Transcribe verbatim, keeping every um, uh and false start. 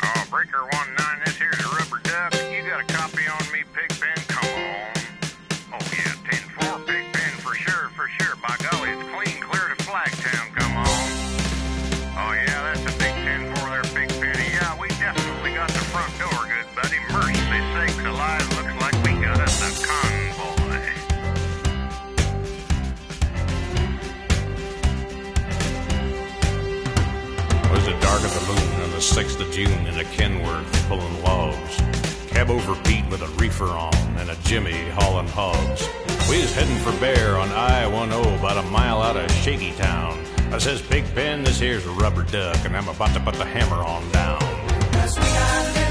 Oh, Breaker one nine, this here's a rubber duck. You got a copy on me, Pigpen? Come on. Oh, yeah, ten four, Pigpen, for sure, for sure. By golly, it's clean clear to Flagtown, come on. Oh, yeah, that's a big ten four there, Pigpen. Yeah, we definitely got the front door, good buddy. Mercy sakes alive, looks like we got us a convoy. It was the dark of the moon on the sixth of June in a Kenworth pulling logs. Cab over Pete with a reefer on and a Jimmy hauling hogs. We was heading for Bear on I ten, about a mile out of Shaky Town. I says, Pigpen, this here's a rubber duck, and I'm about to put the hammer on down. 'Cause we got